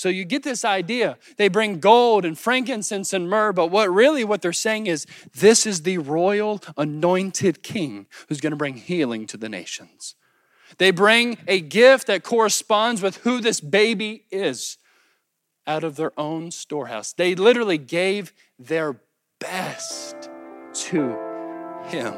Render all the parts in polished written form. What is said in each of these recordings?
So you get this idea. They bring gold and frankincense and myrrh, but what they're saying is, this is the royal anointed king who's going to bring healing to the nations. They bring a gift that corresponds with who this baby is out of their own storehouse. They literally gave their best to him.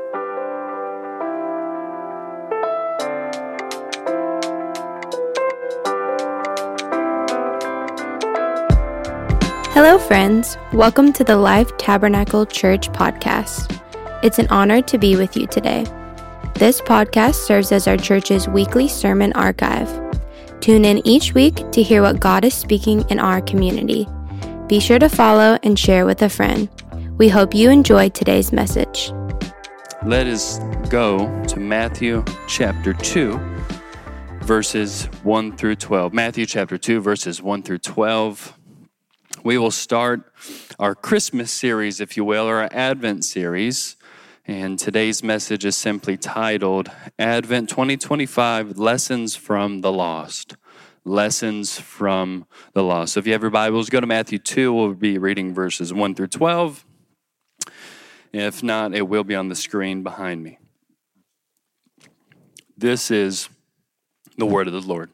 Hello, friends. Welcome to the Life Tabernacle Church podcast. It's an honor to be with you today. This podcast serves as our church's weekly sermon archive. Tune in each week to hear what God is speaking in our community. Be sure to follow and share with a friend. We hope you enjoyed today's message. Let us go to Matthew chapter 2, verses 1 through 12. Matthew chapter 2, verses 1 through 12. We will start our Christmas series, if you will, or our Advent series. And today's message is simply titled, Advent 2025, Lessons from the Lost. Lessons from the Lost. So if you have your Bibles, go to Matthew 2. We'll be reading verses 1 through 12. If not, it will be on the screen behind me. This is the word of the Lord.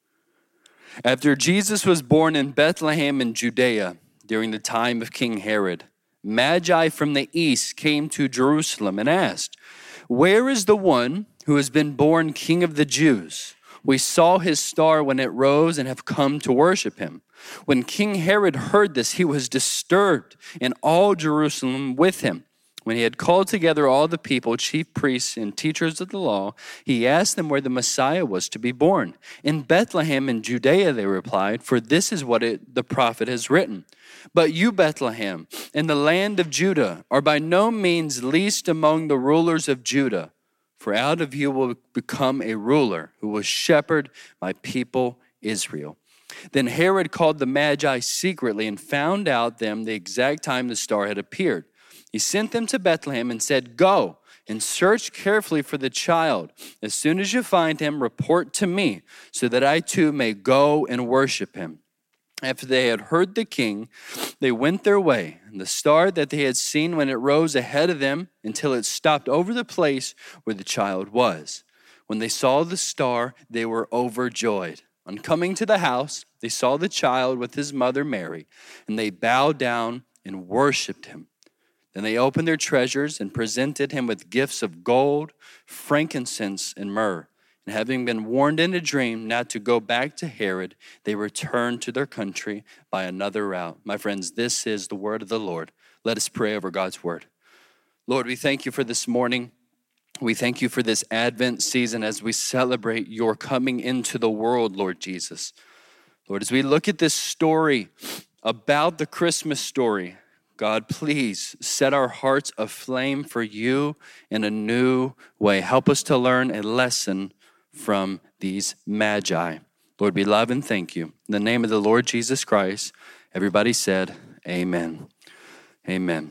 After Jesus was born in Bethlehem in Judea during the time of King Herod, Magi from the east came to Jerusalem and asked, "Where is the one who has been born King of the Jews? We saw his star when it rose and have come to worship him." When King Herod heard this, he was disturbed, and all Jerusalem with him. When he had called together all the people, chief priests and teachers of the law, he asked them where the Messiah was to be born. "In Bethlehem in Judea," they replied, "for this is what the prophet has written. But you, Bethlehem, in the land of Judah, are by no means least among the rulers of Judah, for out of you will become a ruler who will shepherd my people Israel." Then Herod called the Magi secretly and found out them the exact time the star had appeared. He sent them to Bethlehem and said, "Go and search carefully for the child. As soon as you find him, report to me, so that I too may go and worship him." After they had heard the king, they went their way, and the star that they had seen when it rose ahead of them until it stopped over the place where the child was. When they saw the star, they were overjoyed. On coming to the house, they saw the child with his mother Mary, and they bowed down and worshiped him. Then they opened their treasures and presented him with gifts of gold, frankincense, and myrrh. And having been warned in a dream not to go back to Herod, they returned to their country by another route. My friends, this is the word of the Lord. Let us pray over God's word. Lord, we thank you for this morning. We thank you for this Advent season as we celebrate your coming into the world, Lord Jesus. Lord, as we look at this story about the Christmas story, God, please set our hearts aflame for you in a new way. Help us to learn a lesson from these Magi. Lord, we love and thank you. In the name of the Lord Jesus Christ, everybody said, amen. Amen.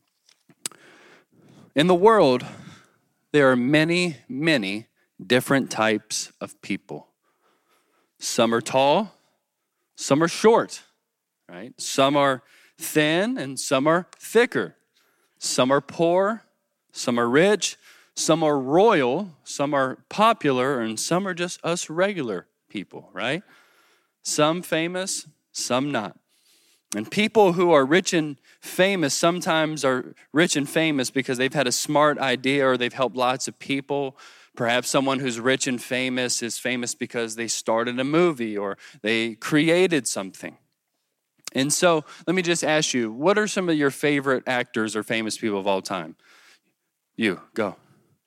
In the world, there are many, many different types of people. Some are tall, some are short, right? Some are thin and some are thicker. Some are poor, some are rich, some are royal, some are popular, and some are just us regular people, right? Some famous, some not. And people who are rich and famous sometimes are rich and famous because they've had a smart idea or they've helped lots of people. Perhaps someone who's rich and famous is famous because they started a movie or they created something. And so let me just ask you, what are some of your favorite actors or famous people of all time? You, go.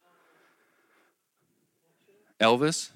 Elvis?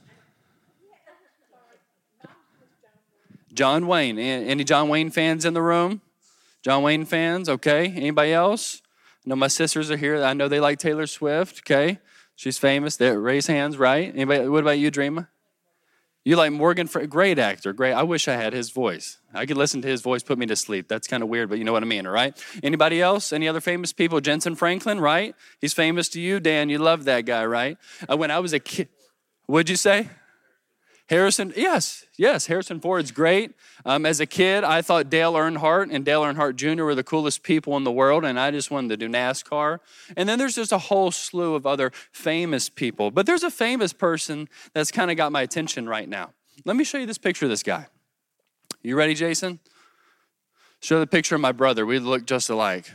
John Wayne. Any John Wayne fans in the room? John Wayne fans, okay. Anybody else? I know my sisters are here. I know they like Taylor Swift, okay. She's famous. They raise hands, right? Anybody? What about you, Dreama? You like Morgan Freeman? Great actor, great. I wish I had his voice. I could listen to his voice, put me to sleep. That's kind of weird, but you know what I mean, all right? Anybody else? Any other famous people? Jensen Franklin, right? He's famous to you, Dan. You love that guy, right? When I was a kid, what'd you say? Harrison Ford's great. As a kid, I thought Dale Earnhardt and Dale Earnhardt Jr. were the coolest people in the world, and I just wanted to do NASCAR. And then there's just a whole slew of other famous people. But there's a famous person that's kind of got my attention right now. Let me show you this picture of this guy. You ready, Jason? Show the picture of my brother. We look just alike.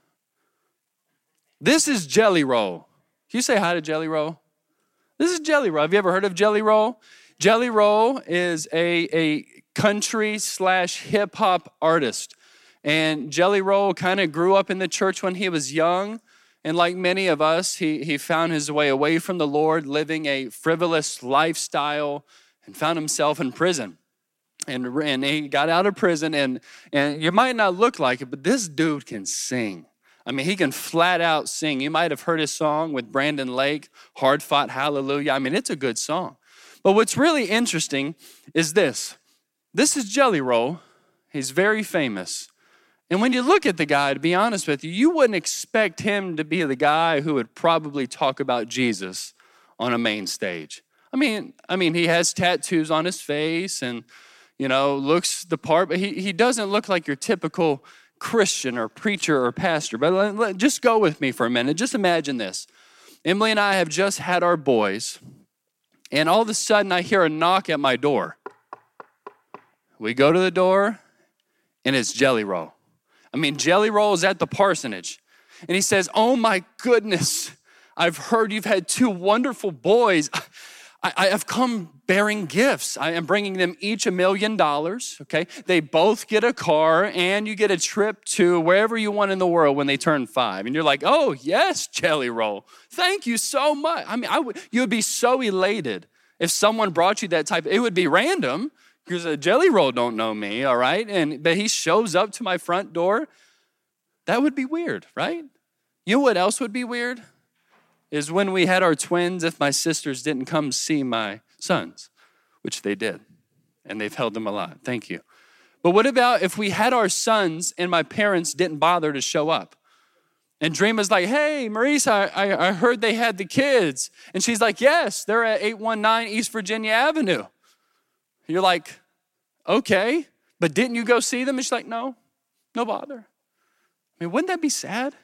This is Jelly Roll. Can you say hi to Jelly Roll? This is Jelly Roll. Have you ever heard of Jelly Roll? Jelly Roll is a country/hip hop artist. And Jelly Roll kind of grew up in the church when he was young. And like many of us, he found his way away from the Lord, living a frivolous lifestyle, and found himself in prison. And he got out of prison, and you might not look like it, but this dude can sing. I mean, he can flat out sing. You might have heard his song with Brandon Lake, Hard Fought Hallelujah. I mean, it's a good song. But what's really interesting is this. This is Jelly Roll. He's very famous. And when you look at the guy, to be honest with you, you wouldn't expect him to be the guy who would probably talk about Jesus on a main stage. I mean, he has tattoos on his face and, looks the part, but he doesn't look like your typical Christian or preacher or pastor. But just go with me for a minute. Just imagine this. Emily and I have just had our boys, and all of a sudden I hear a knock at my door. We go to the door, and it's Jelly Roll. Jelly Roll is at the parsonage, and he says, "Oh my goodness, I've heard you've had two wonderful boys. I have come bearing gifts. I am bringing them each $1 million, okay? They both get a car, and you get a trip to wherever you want in the world when they turn 5. And you're like, "Oh, yes, Jelly Roll. Thank you so much." You would be so elated if someone brought you that type. It would be random because Jelly Roll don't know me, all right? But he shows up to my front door. That would be weird, right? You know what else would be weird? Is when we had our twins, if my sisters didn't come see my sons, which they did, and they've held them a lot. Thank you. But what about if we had our sons and my parents didn't bother to show up? And Dream was like, "Hey, Maurice, I heard they had the kids." And she's like, "Yes, they're at 819 East Virginia Avenue." You're like, "Okay, but didn't you go see them?" And she's like, No bother. Wouldn't that be sad?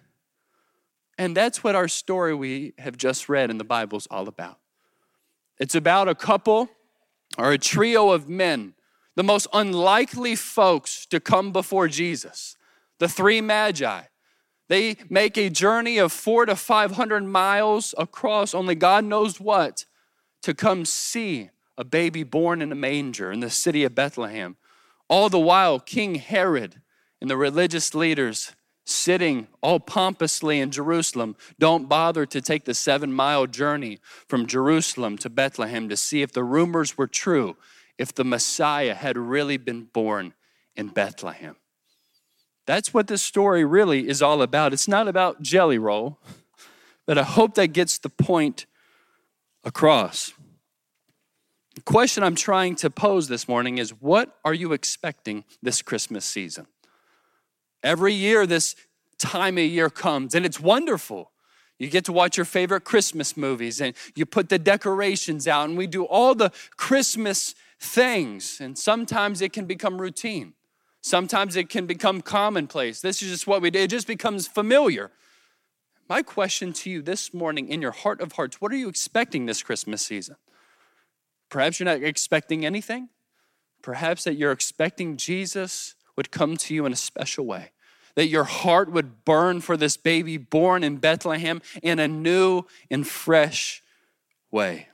And that's what our story we have just read in the Bible is all about. It's about a couple or a trio of men, the most unlikely folks to come before Jesus, the 3 Magi. They make a journey of 400 to 500 miles across only God knows what to come see a baby born in a manger in the city of Bethlehem. All the while, King Herod and the religious leaders sitting all pompously in Jerusalem don't bother to take the 7-mile journey from Jerusalem to Bethlehem to see if the rumors were true, if the Messiah had really been born in Bethlehem. That's what this story really is all about. It's not about Jelly Roll, but I hope that gets the point across. The question I'm trying to pose this morning is, what are you expecting this Christmas season? Every year, this time of year comes, and it's wonderful. You get to watch your favorite Christmas movies, and you put the decorations out, and we do all the Christmas things. And sometimes it can become routine. Sometimes it can become commonplace. This is just what we do. It just becomes familiar. My question to you this morning, in your heart of hearts, what are you expecting this Christmas season? Perhaps you're not expecting anything. Perhaps that you're expecting Jesus would come to you in a special way, that your heart would burn for this baby born in Bethlehem in a new and fresh way.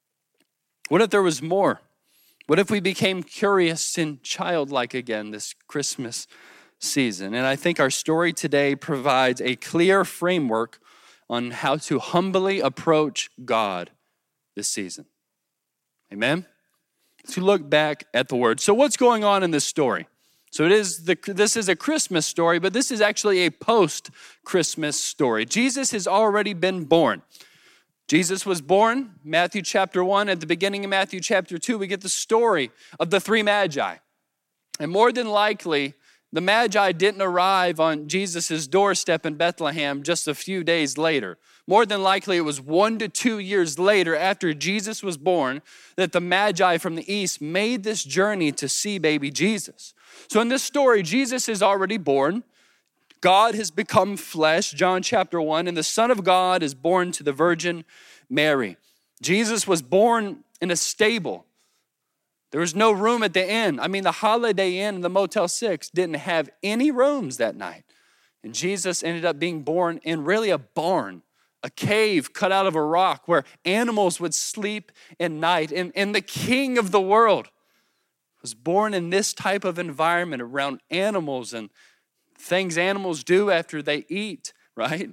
What if there was more? What if we became curious and childlike again this Christmas season? And I think our story today provides a clear framework on how to humbly approach God this season. Amen? To look back at the word. So what's going on in this story? So this is a Christmas story, but this is actually a post-Christmas story. Jesus has already been born. Jesus was born, Matthew chapter 1. At the beginning of Matthew chapter 2, we get the story of the 3 Magi. And more than likely, the Magi didn't arrive on Jesus' doorstep in Bethlehem just a few days later. More than likely, it was 1 to 2 years later after Jesus was born that the Magi from the east made this journey to see baby Jesus. So in this story, Jesus is already born. God has become flesh, John chapter 1, and the Son of God is born to the Virgin Mary. Jesus was born in a stable. There was no room at the inn. I mean, the Holiday Inn and the Motel 6 didn't have any rooms that night. And Jesus ended up being born in really a barn, a cave cut out of a rock where animals would sleep at night. And the King of the world was born in this type of environment around animals and things animals do after they eat, right?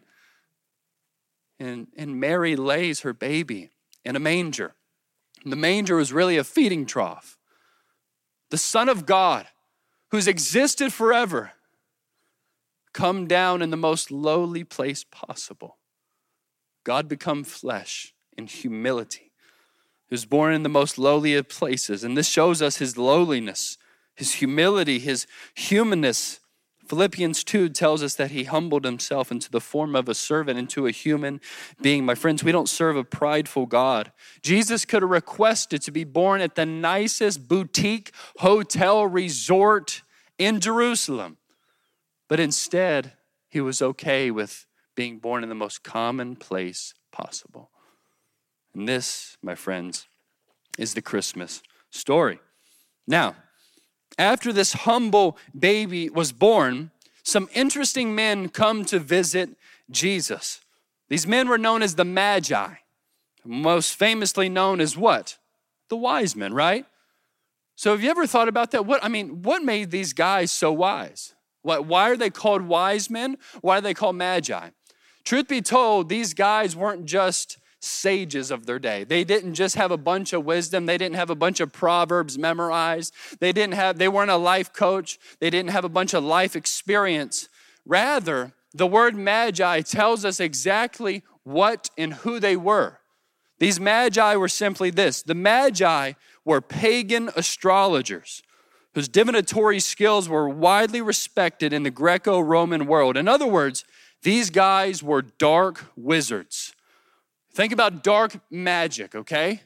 And Mary lays her baby in a manger. And the manger was really a feeding trough. The Son of God, who's existed forever, come down in the most lowly place possible. God become flesh in humility. He was born in the most lowly of places. And this shows us his lowliness, his humility, his humanness. Philippians 2 tells us that he humbled himself into the form of a servant, into a human being. My friends, we don't serve a prideful God. Jesus could have requested to be born at the nicest boutique hotel resort in Jerusalem. But instead, he was okay with being born in the most common place possible. And this, my friends, is the Christmas story. Now, after this humble baby was born, some interesting men come to visit Jesus. These men were known as the Magi, most famously known as what? The wise men, right? So have you ever thought about that? What made these guys so wise? Why are they called wise men? Why are they called Magi? Truth be told, these guys weren't just sages of their day. They didn't just have a bunch of wisdom. They didn't have a bunch of proverbs memorized. They weren't a life coach. They didn't have a bunch of life experience. Rather, the word Magi tells us exactly what and who they were. These Magi were simply this. The Magi were pagan astrologers whose divinatory skills were widely respected in the Greco-Roman world. In other words, these guys were dark wizards. Think about dark magic, okay?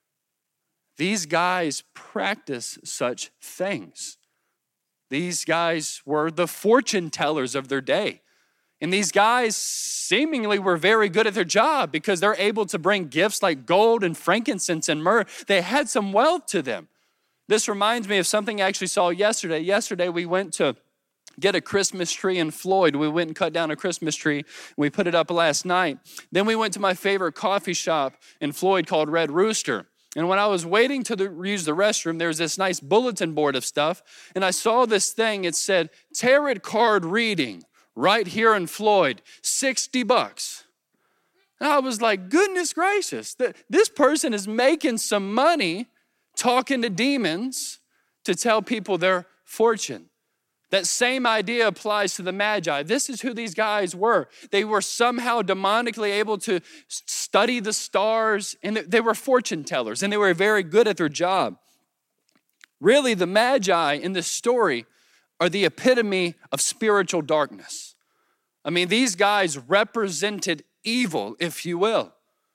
These guys practice such things. These guys were the fortune tellers of their day. And these guys seemingly were very good at their job because they're able to bring gifts like gold and frankincense and myrrh. They had some wealth to them. This reminds me of something I actually saw yesterday. Yesterday we went to get a Christmas tree in Floyd. We went and cut down a Christmas tree. And we put it up last night. Then we went to my favorite coffee shop in Floyd called Red Rooster. And when I was waiting to use the restroom, there was this nice bulletin board of stuff. And I saw this thing. It said, tarot card reading right here in Floyd, $60. And I was like, goodness gracious, this person is making some money talking to demons to tell people their fortune. That same idea applies to the Magi. This is who these guys were. They were somehow demonically able to study the stars, and they were fortune tellers, and they were very good at their job. Really, the Magi in this story are the epitome of spiritual darkness. I mean, these guys represented evil, if you will.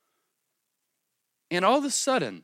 And all of a sudden,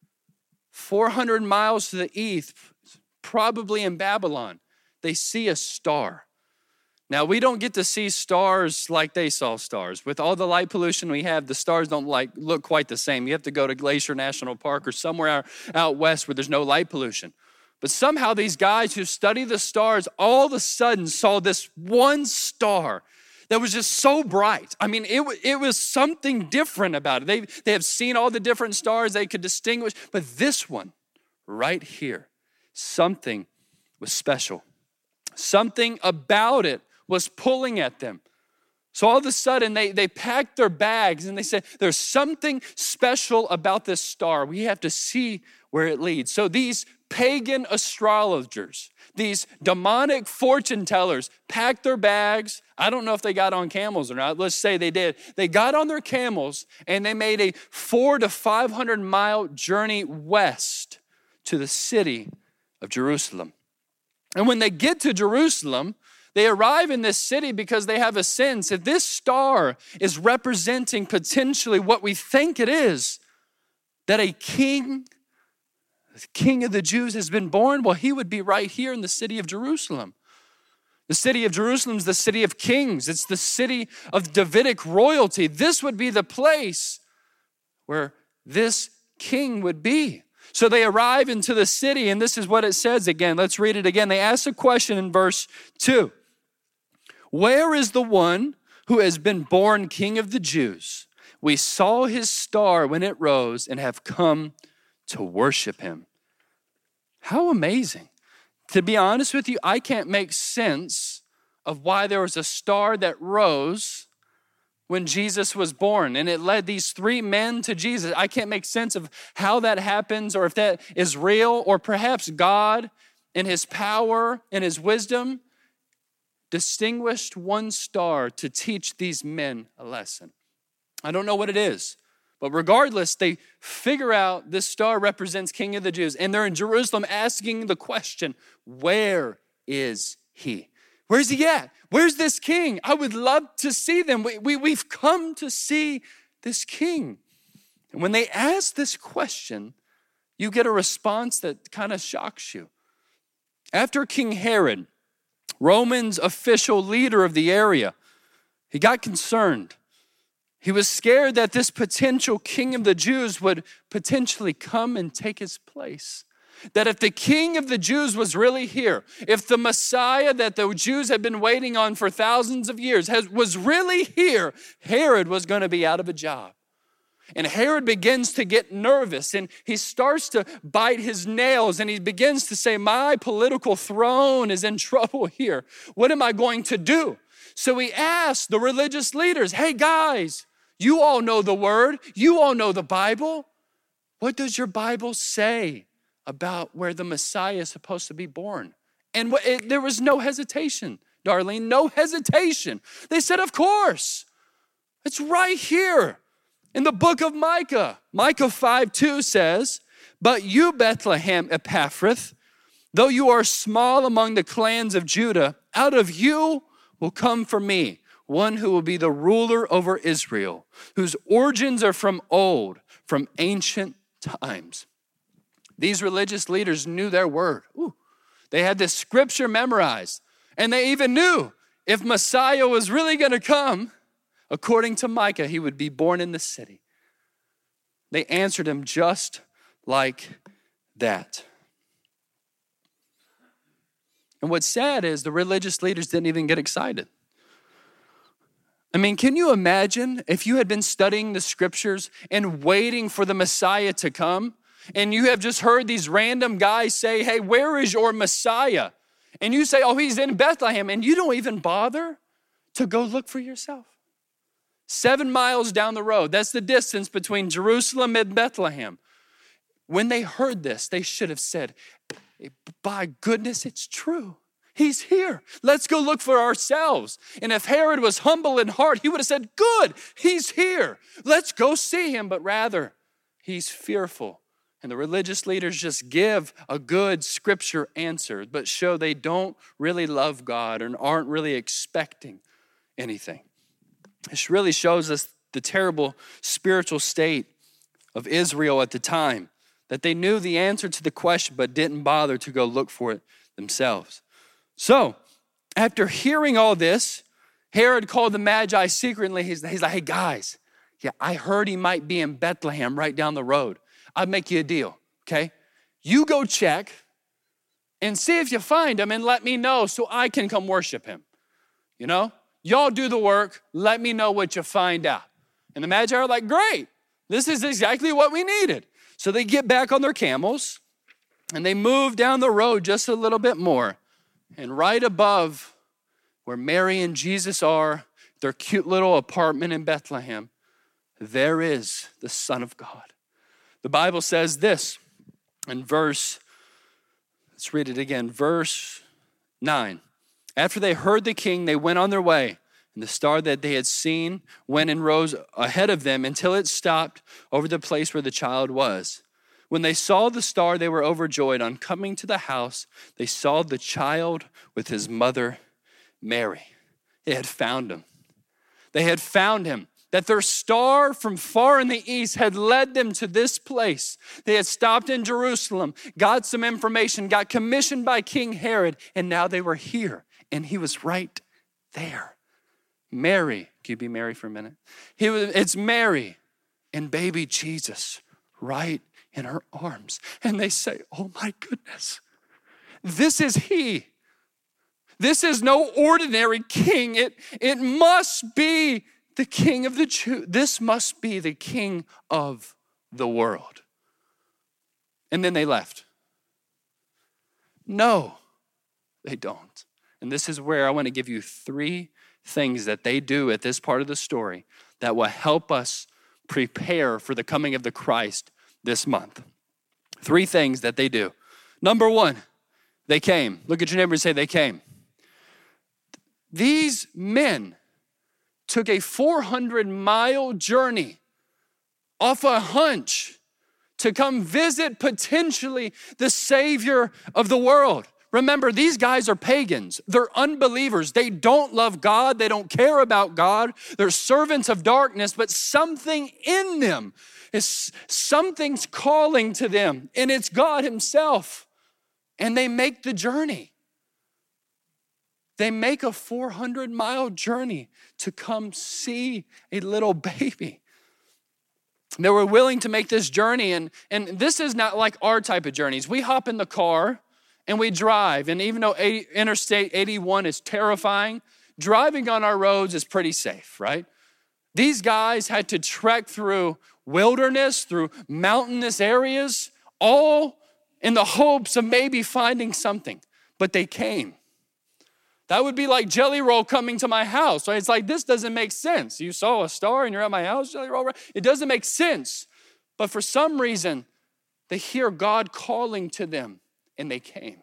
400 miles to the east, probably in Babylon, they see a star. Now, we don't get to see stars like they saw stars. With all the light pollution we have, the stars don't look quite the same. You have to go to Glacier National Park or somewhere out west where there's no light pollution. But somehow these guys who study the stars all of a sudden saw this one star that was just so bright. I mean, it was something different about it. They have seen all the different stars they could distinguish, but this one right here, something was special. Something about it was pulling at them. So all of a sudden, they packed their bags and they said, there's something special about this star. We have to see where it leads. So these pagan astrologers, these demonic fortune tellers packed their bags. I don't know if they got on camels or not. Let's say they did. They got on their camels and they made a 400 to 500 mile journey west to the city of Jerusalem. And when they get to Jerusalem, They arrive in this city because they have a sense that this star is representing potentially what we think it is, that a king, the king of the Jews has been born. Well, he would be right here in the city of Jerusalem. The city of Jerusalem is the city of kings. It's the city of Davidic royalty. This would be the place where this king would be. So they arrive into the city, and this is what it says again. Let's read it again. They ask a question in verse 2. Where is the one who has been born King of the Jews? We saw his star when it rose and have come to worship him. How amazing. To be honest with you, I can't make sense of why there was a star that rose when Jesus was born and it led these three men to Jesus. I can't make sense of how that happens or if that is real, or perhaps God in his power and his wisdom distinguished one star to teach these men a lesson. I don't know what it is, but regardless, they figure out this star represents King of the Jews, and they're in Jerusalem asking the question, where is he? Where's he at? Where's this king? I would love to see them. We've come to see this king. And when they ask this question, you get a response that kind of shocks you. After King Herod, Roman's official leader of the area, he got concerned. He was scared that this potential king of the Jews would potentially come and take his place. That if the king of the Jews was really here, if the Messiah that the Jews had been waiting on for thousands of years was really here, Herod was going to be out of a job. And Herod begins to get nervous, and he starts to bite his nails, and he begins to say, my political throne is in trouble here. What am I going to do? So he asked the religious leaders, hey guys, you all know the word. You all know the Bible. What does your Bible say about where the Messiah is supposed to be born? And there was no hesitation, Darlene, no hesitation. They said, of course, it's right here. In the book of Micah, Micah 5:2 says, but you, Bethlehem Ephrathah, though you are small among the clans of Judah, out of you will come for me one who will be the ruler over Israel, whose origins are from old, from ancient times. These religious leaders knew their word. They had this scripture memorized, and they even knew if Messiah was really going to come, according to Micah, he would be born in the city. They answered him just like that. And what's sad is the religious leaders didn't even get excited. I mean, can you imagine if you had been studying the scriptures and waiting for the Messiah to come, and you have just heard these random guys say, hey, where is your Messiah? And you say, oh, he's in Bethlehem, and you don't even bother to go look for yourself. 7 miles down the road, that's the distance between Jerusalem and Bethlehem. When they heard this, they should have said, by goodness, it's true. He's here. Let's go look for ourselves. And if Herod was humble in heart, he would have said, good, he's here. Let's go see him. But rather, he's fearful. And the religious leaders just give a good scripture answer, but show they don't really love God and aren't really expecting anything. This really shows us the terrible spiritual state of Israel at the time, that they knew the answer to the question, but didn't bother to go look for it themselves. So, after hearing all this, Herod called the Magi secretly. He's like, hey guys, I heard he might be in Bethlehem right down the road. I'll make you a deal, okay? You go check and see if you find him and let me know so I can come worship him. You know? Y'all do the work. Let me know what you find out. And the Magi are like, great. This is exactly what we needed. So they get back on their camels and they move down the road just a little bit more. And right above where Mary and Jesus are, their cute little apartment in Bethlehem, there is the Son of God. The Bible says this in let's read it again, verse 9. After they heard the king, they went on their way, and the star that they had seen went and rose ahead of them until it stopped over the place where the child was. When they saw the star, they were overjoyed. On coming to the house, they saw the child with his mother, Mary. They had found him. They had found him. That their star from far in the east had led them to this place. They had stopped in Jerusalem, got some information, got commissioned by King Herod, and now they were here. And he was right there. Mary, can you be Mary for a minute? It's Mary and baby Jesus right in her arms. And they say, oh my goodness, this is he. This is no ordinary king. It must be the King of the Jews. This must be the King of the world. And then they left. No, they don't. And this is where I want to give you 3 things that they do at this part of the story that will help us prepare for the coming of the Christ this month. 3 things that they do. Number 1, they came. Look at your neighbor and say, they came. These men took a 400-mile journey off a hunch to come visit potentially the Savior of the world. Remember, these guys are pagans. They're unbelievers. They don't love God. They don't care about God. They're servants of darkness, but something in them something's calling to them, and it's God himself. And they make the journey. They make a 400-mile journey to come see a little baby. They were willing to make this journey, and this is not like our type of journeys. We hop in the car and we drive, and even though Interstate 81 is terrifying, driving on our roads is pretty safe, right? These guys had to trek through wilderness, through mountainous areas, all in the hopes of maybe finding something, but they came. That would be like Jelly Roll coming to my house. Right? It's like, this doesn't make sense. You saw a star and you're at my house, Jelly Roll. Right? It doesn't make sense. But for some reason, they hear God calling to them and they came.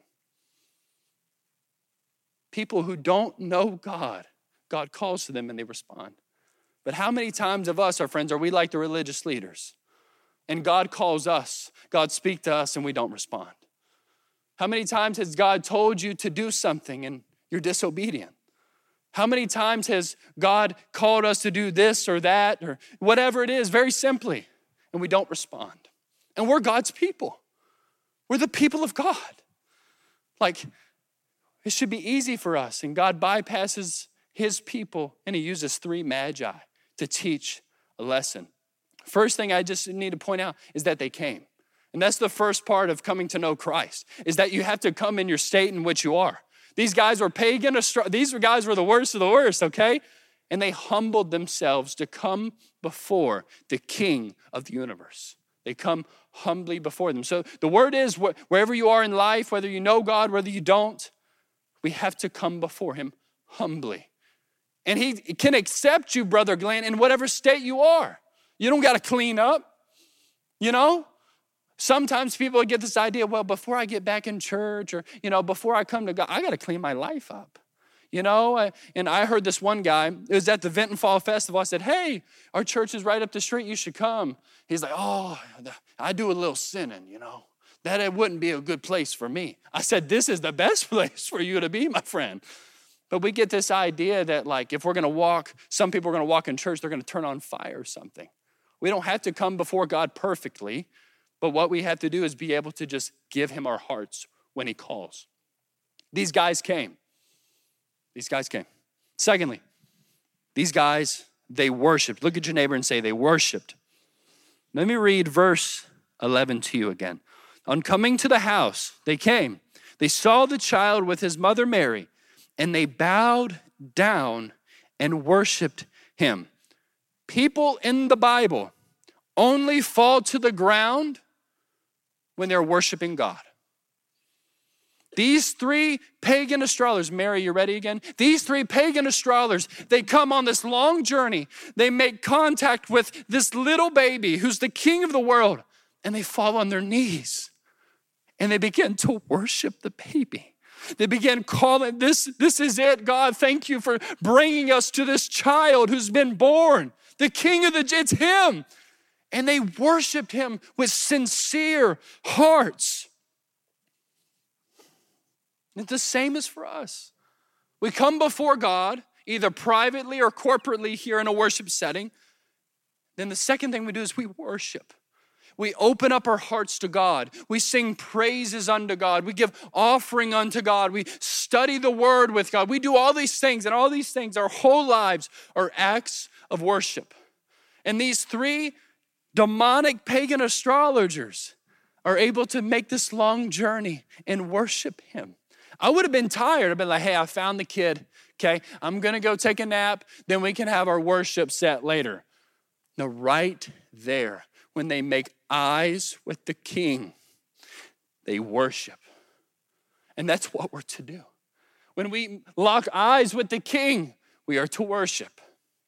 People who don't know God, God calls to them and they respond. But how many times of us, our friends, are we like the religious leaders? And God calls us, God speaks to us and we don't respond. How many times has God told you to do something and you're disobedient? How many times has God called us to do this or that or whatever it is, very simply, and we don't respond? And we're God's people. We're the people of God. Like, it should be easy for us, and God bypasses his people, and he uses 3 magi to teach a lesson. First thing I just need to point out is that they came. And that's the first part of coming to know Christ, is that you have to come in your state in which you are. These guys were pagan. These guys were the worst of the worst, okay? And they humbled themselves to come before the King of the universe. They come humbly before them. So the word is, wherever you are in life, whether you know God, whether you don't, we have to come before him humbly. And he can accept you, Brother Glenn, in whatever state you are. You don't got to clean up, you know? Sometimes people get this idea, well, before I get back in church or, before I come to God, I got to clean my life up. And I heard this one guy, it was at the Vinton Fall Festival. I said, hey, our church is right up the street. You should come. He's like, oh, I do a little sinning, That it wouldn't be a good place for me. I said, this is the best place for you to be, my friend. But we get this idea that like, if we're going to walk, some people are going to walk in church, they're going to turn on fire or something. We don't have to come before God perfectly. But what we have to do is be able to just give him our hearts when he calls. These guys came. Secondly, these guys, they worshiped. Look at your neighbor and say, they worshiped. Let me read verse 11 to you again. On coming to the house, they came. They saw the child with his mother Mary, and they bowed down and worshiped him. People in the Bible only fall to the ground when they're worshiping God. These 3 pagan astrologers, Mary, you ready again? These 3 pagan astrologers, they come on this long journey. They make contact with this little baby who's the king of the world, and they fall on their knees, and they begin to worship the baby. They begin calling, this is it, God, thank you for bringing us to this child who's been born. The king of it's him. And they worshiped him with sincere hearts. And the same is for us. We come before God, either privately or corporately here in a worship setting. Then the second thing we do is we worship. We open up our hearts to God. We sing praises unto God. We give offering unto God. We study the word with God. We do all these things, and all these things, our whole lives are acts of worship. And these three demonic pagan astrologers are able to make this long journey and worship him. I would have been tired. I've been like, hey, I found the kid. Okay, I'm going to go take a nap. Then we can have our worship set later. No, right there, when they make eyes with the king, they worship. And that's what we're to do. When we lock eyes with the king, we are to worship.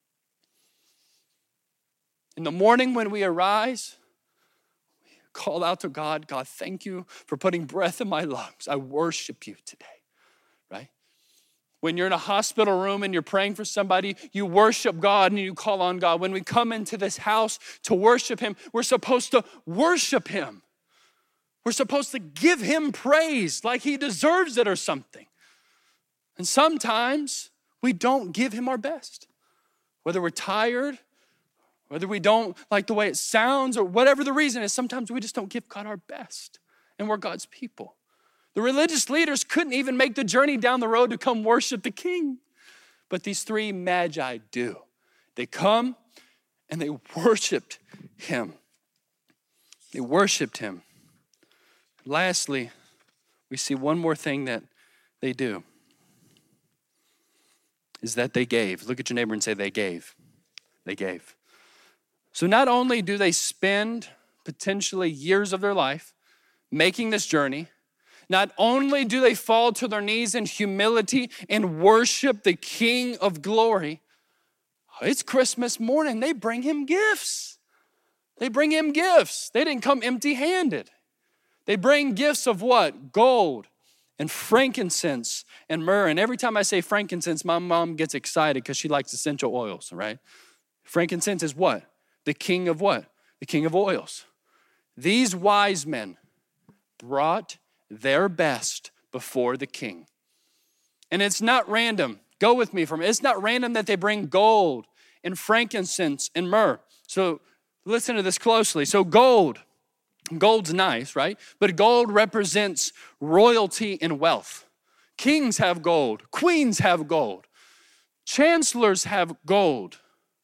In the morning when we arise, we call out to God, God, thank you for putting breath in my lungs. I worship you today, right? When you're in a hospital room and you're praying for somebody, you worship God and you call on God. When we come into this house to worship him, we're supposed to worship him. We're supposed to give him praise like he deserves it or something. And sometimes we don't give him our best. Whether we're tired, whether we don't like the way it sounds, or whatever the reason is, sometimes we just don't give God our best. And we're God's people. The religious leaders couldn't even make the journey down the road to come worship the king. But these three magi do. They come and they worshiped him. They worshiped him. Lastly, we see one more thing that they do, is that they gave. Look at your neighbor and say, they gave. They gave. So not only do they spend potentially years of their life making this journey, not only do they fall to their knees in humility and worship the King of glory, it's Christmas morning. They bring him gifts. They bring him gifts. They didn't come empty-handed. They bring gifts of what? Gold and frankincense and myrrh. And every time I say frankincense, my mom gets excited because she likes essential oils, right? Frankincense is what? The king of what? The king of oils. These wise men brought their best before the king. And it's not random. Go with me from it. It's not random that they bring gold and frankincense and myrrh. So listen to this closely. So gold's nice, right? But gold represents royalty and wealth. Kings have gold. Queens have gold. Chancellors have gold.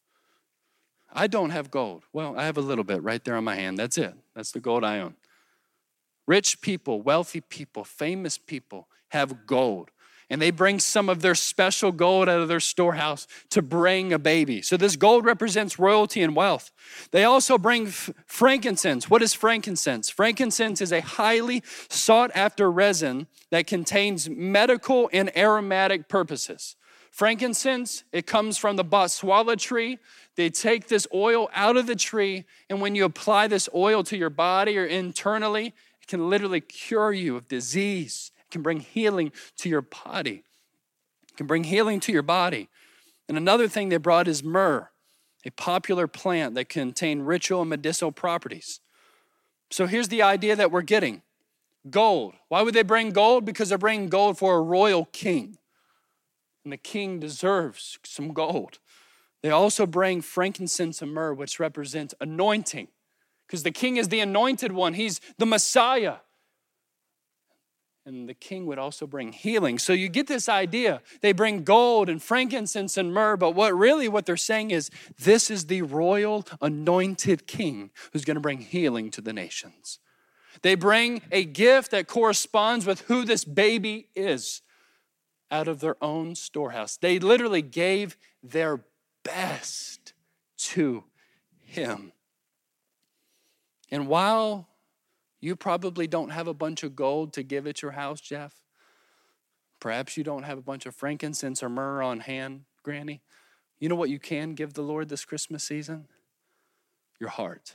I don't have gold. Well, I have a little bit right there on my hand. That's it. That's the gold I own. Rich people, wealthy people, famous people have gold. And they bring some of their special gold out of their storehouse to bring a baby. So this gold represents royalty and wealth. They also bring frankincense. What is frankincense? Frankincense is a highly sought after resin that contains medical and aromatic purposes. Frankincense, it comes from the Botswana tree. They take this oil out of the tree, and when you apply this oil to your body or internally, it can literally cure you of disease. It can bring healing to your body. It can bring healing to your body. And another thing they brought is myrrh, a popular plant that contains ritual and medicinal properties. So here's the idea that we're getting. Gold. Why would they bring gold? Because they're bringing gold for a royal king. And the king deserves some gold. They also bring frankincense and myrrh, which represents anointing. Because the king is the anointed one. He's the Messiah. And the king would also bring healing. So you get this idea. They bring gold and frankincense and myrrh, but what they're saying is, this is the royal anointed king who's going to bring healing to the nations. They bring a gift that corresponds with who this baby is out of their own storehouse. They literally gave their best to him. And while you probably don't have a bunch of gold to give at your house, Jeff, perhaps you don't have a bunch of frankincense or myrrh on hand, Granny, you know what you can give the Lord this Christmas season? Your heart.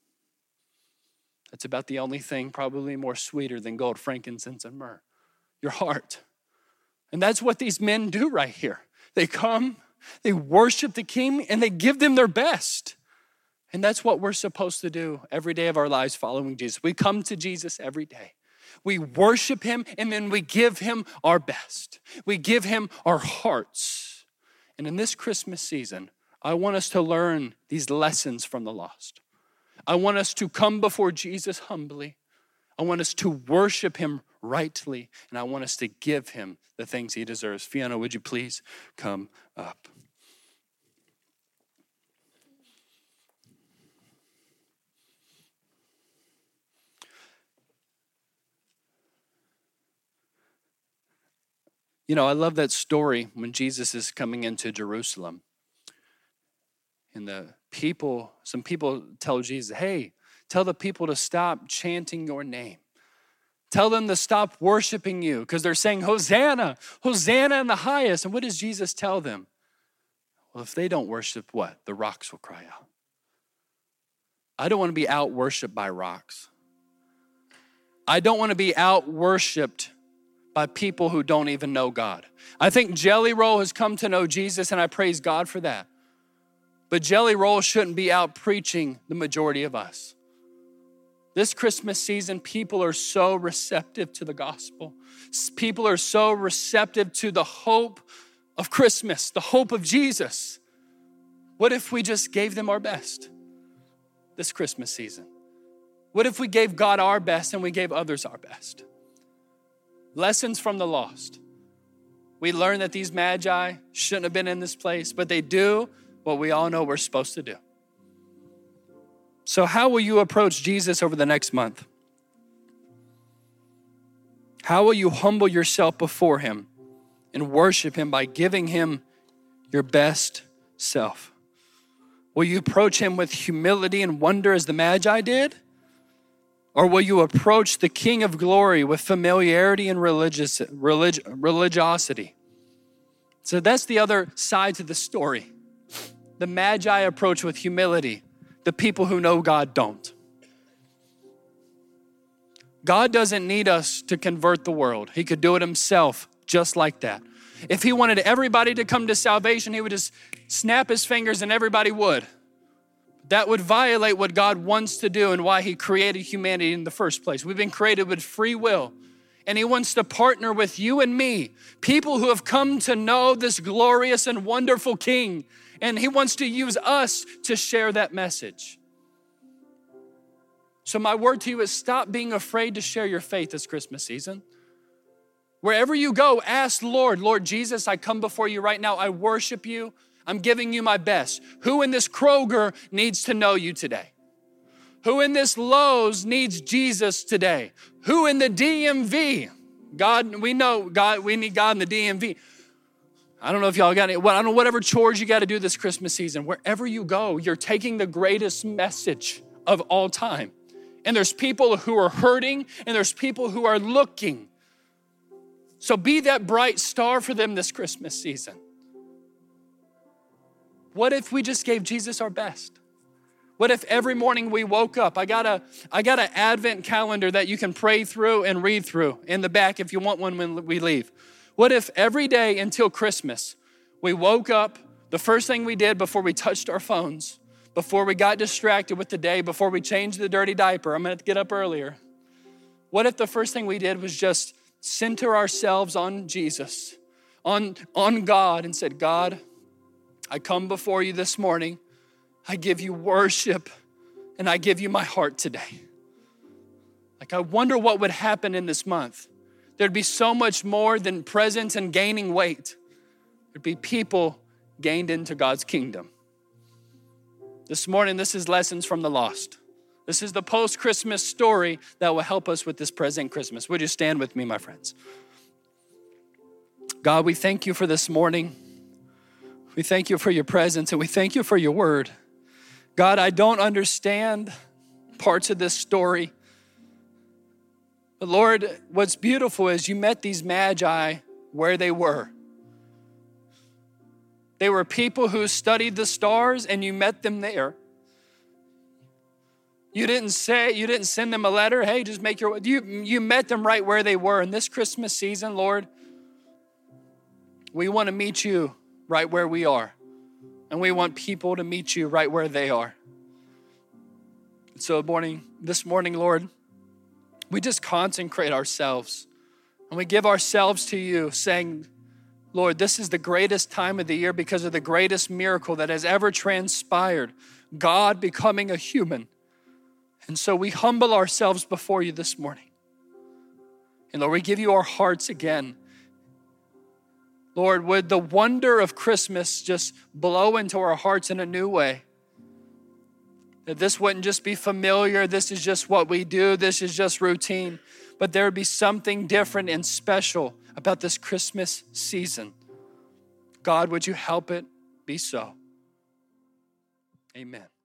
That's about the only thing probably more sweeter than gold, frankincense, and myrrh. Your heart. And that's what these men do right here. They come, they worship the king, and they give them their best. And that's what we're supposed to do every day of our lives following Jesus. We come to Jesus every day. We worship him, and then we give him our best. We give him our hearts. And in this Christmas season, I want us to learn these lessons from the lost. I want us to come before Jesus humbly. I want us to worship him rightly, and I want us to give him the things he deserves. Fiona, would you please come up? You know, I love that story when Jesus is coming into Jerusalem. And some people tell Jesus, hey, tell the people to stop chanting your name. Tell them to stop worshiping you because they're saying, Hosanna, Hosanna in the highest. And what does Jesus tell them? Well, if they don't worship, what? The rocks will cry out. I don't want to be out worshiped by rocks. I don't want to be out worshiped by people who don't even know God. I think Jelly Roll has come to know Jesus, and I praise God for that. But Jelly Roll shouldn't be out preaching the majority of us. This Christmas season, people are so receptive to the gospel. People are so receptive to the hope of Christmas, the hope of Jesus. What if we just gave them our best this Christmas season? What if we gave God our best and we gave others our best? Lessons from the lost. We learn that these magi shouldn't have been in this place, but they do what we all know we're supposed to do. So how will you approach Jesus over the next month? How will you humble yourself before him and worship him by giving him your best self? Will you approach him with humility and wonder as the Magi did? Or will you approach the King of Glory with familiarity and religiosity? So that's the other side to the story. The Magi approach with humility. The people who know God don't. God doesn't need us to convert the world. He could do it himself just like that. If he wanted everybody to come to salvation, he would just snap his fingers and everybody would. That would violate what God wants to do and why he created humanity in the first place. We've been created with free will, and he wants to partner with you and me, people who have come to know this glorious and wonderful King, and he wants to use us to share that message. So my word to you is stop being afraid to share your faith this Christmas season. Wherever you go, ask Lord Jesus, I come before you right now. I worship you. I'm giving you my best. Who in this Kroger needs to know you today? Who in this Lowe's needs Jesus today? Who in the DMV? God, we know God, we need God in the DMV. I don't know if y'all got it. I don't know, whatever chores you got to do this Christmas season. Wherever you go, you're taking the greatest message of all time. And there's people who are hurting, and there's people who are looking. So be that bright star for them this Christmas season. What if we just gave Jesus our best? What if every morning we woke up? I got an Advent calendar that you can pray through and read through in the back if you want one when we leave. What if every day until Christmas, we woke up, the first thing we did before we touched our phones, before we got distracted with the day, before we changed the dirty diaper, I'm going to get up earlier. What if the first thing we did was just center ourselves on Jesus, on God, and said, God, I come before you this morning. I give you worship, and I give you my heart today. Like, I wonder what would happen in this month. There'd be so much more than presents and gaining weight. There'd be people gained into God's kingdom. This morning, this is Lessons from the Lost. This is the post-Christmas story that will help us with this present Christmas. Would you stand with me, my friends? God, we thank you for this morning. We thank you for your presence, and we thank you for your word. God, I don't understand parts of this story. But Lord, what's beautiful is you met these magi where they were. They were people who studied the stars, and you met them there. You didn't send them a letter, hey, just make your way. You met them right where they were. In this Christmas season, Lord, we want to meet you right where we are. And we want people to meet you right where they are. So this morning, Lord, we just consecrate ourselves and we give ourselves to you, saying, Lord, this is the greatest time of the year because of the greatest miracle that has ever transpired, God becoming a human. And so we humble ourselves before you this morning. And Lord, we give you our hearts again. Lord, would the wonder of Christmas just blow into our hearts in a new way? That this wouldn't just be familiar, this is just what we do, this is just routine, but there would be something different and special about this Christmas season. God, would you help it be so? Amen.